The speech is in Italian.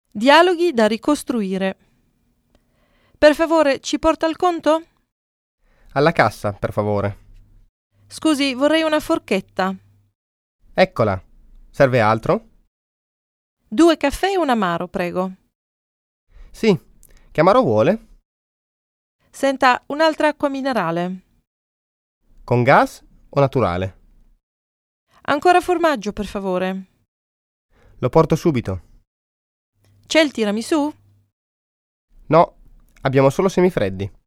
Dialoghi da ricostruire. Per favore, ci porta il conto? Alla cassa, per favore. Scusi, vorrei una forchetta. Eccola. Serve altro? 2 caffè e un amaro, prego. Sì. Che amaro vuole? Senta, un'altra acqua minerale. Con gas o naturale? Ancora formaggio, per favore. Lo porto subito. C'è il tiramisù? No, abbiamo solo semifreddi.